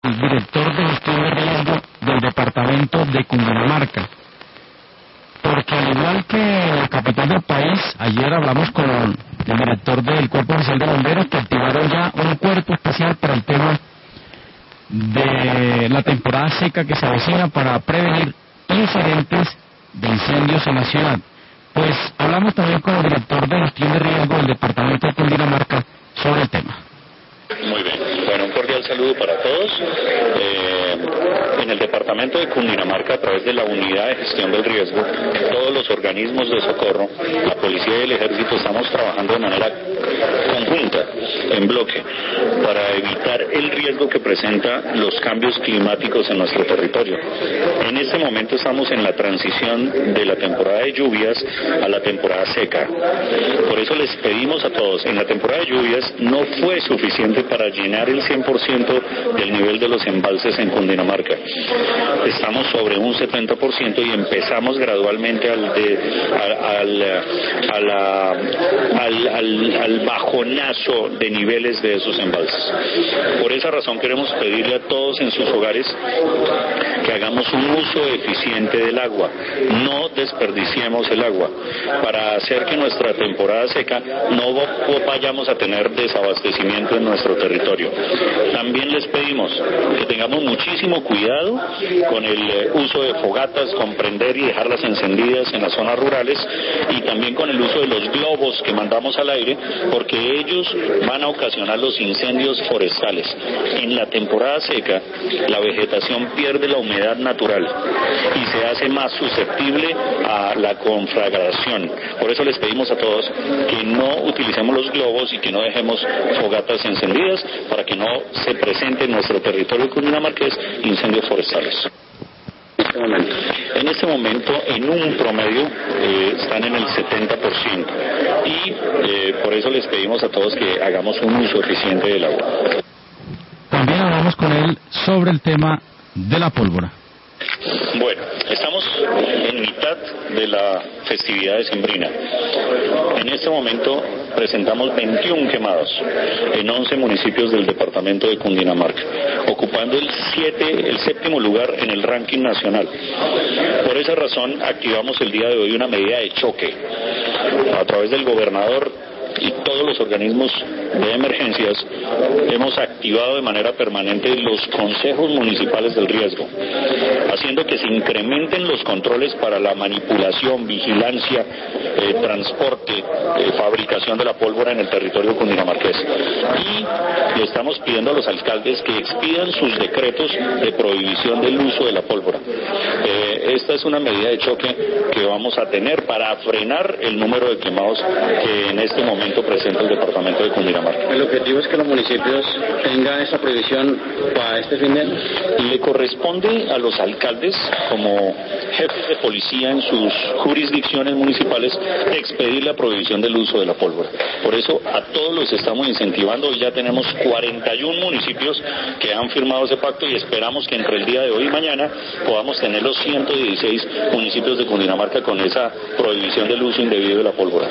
el director de gestión de riesgo del departamento de Cundinamarca. Porque al igual que la capital del país, ayer hablamos con el director del Cuerpo Oficial de Bomberos que activaron ya un cuerpo especial para el tema de la temporada seca que se avecina para prevenir incidentes de incendios en la ciudad. Pues hablamos también con el director de gestión de riesgo del departamento de Cundinamarca sobre el tema. Muy bien, bueno, un cordial saludo para todos. En el departamento de Cundinamarca, a través de la unidad de gestión del riesgo, todos los organismos de socorro, la policía y el ejército, estamos trabajando de manera conjunta, en bloque, para evitar el riesgo que presentan los cambios climáticos en nuestro territorio. En este momento estamos en la transición de la temporada de lluvias a la temporada seca. Por eso les pedimos a todos, en la temporada de lluvias no fue suficiente para llenar el 100% del nivel de los embalses en Cundinamarca. Estamos sobre un 70% y empezamos gradualmente al bajonazo de niveles de esos embalses. Por esa razón queremos pedirle a todos en sus hogares que hagamos un uso eficiente del agua, no desperdiciemos el agua, para hacer que nuestra temporada seca no vayamos a tener desabastecimiento en nuestro territorio. También les pedimos que tengamos muchísimo cuidado con el uso de fogatas, con prender y dejarlas encendidas en las zonas rurales, y también con el uso de los globos que mandamos al aire, porque ellos van a ocasionar los incendios forestales. En la temporada seca, la vegetación pierde la humedad natural y se hace más susceptible a la conflagración. Por eso les pedimos a todos que no utilicemos los globos y que no dejemos fogatas encendidas para que no se presente en nuestro territorio cundinamarqués incendios forestales. En este momento, en un promedio, están en el 70%, y por eso les pedimos a todos que hagamos un uso eficiente del agua. También hablamos con él sobre el tema de la pólvora. Bueno, estamos en mitad de la festividad decembrina. En este momento presentamos 21 quemados en 11 municipios del departamento de Cundinamarca, ocupando el séptimo lugar en el ranking nacional. Por esa razón activamos el día de hoy una medida de choque a través del gobernador y todos los organismos de emergencias. Hemos activado de manera permanente los consejos municipales del riesgo, haciendo que se incrementen los controles para la manipulación, vigilancia, transporte, fabricación de la pólvora en el territorio cundinamarqués. Y le estamos pidiendo a los alcaldes que expidan sus decretos de prohibición del uso de la pólvora. Esta es una medida de choque que vamos a tener para frenar el número de quemados que en este momento presenta el departamento de Cundinamarca. ¿El objetivo es que los municipios tengan esa prohibición para este fin de año? Le corresponde a los alcaldes, como jefes de policía en sus jurisdicciones municipales, expedir la prohibición del uso de la pólvora. Por eso a todos los estamos incentivando. Hoy ya tenemos 41 municipios que han firmado ese pacto, y esperamos que entre el día de hoy y mañana podamos tener los 116 municipios de Cundinamarca con esa prohibición del uso indebido de la pólvora.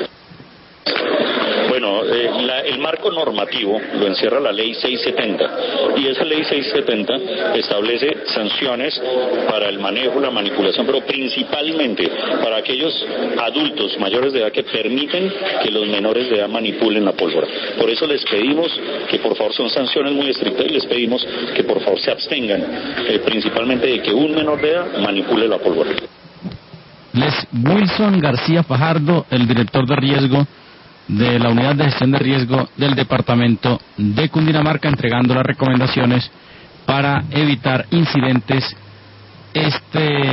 Bueno, el marco normativo lo encierra la ley 670, y esa ley 670 establece sanciones para el manejo, la manipulación, pero principalmente para aquellos adultos mayores de edad que permiten que los menores de edad manipulen la pólvora. Por eso les pedimos que por favor, son sanciones muy estrictas, y les pedimos que por favor se abstengan, principalmente de que un menor de edad manipule la pólvora. Les Wilson García Fajardo, el director de riesgo de la unidad de gestión de riesgo del departamento de Cundinamarca, entregando las recomendaciones para evitar incidentes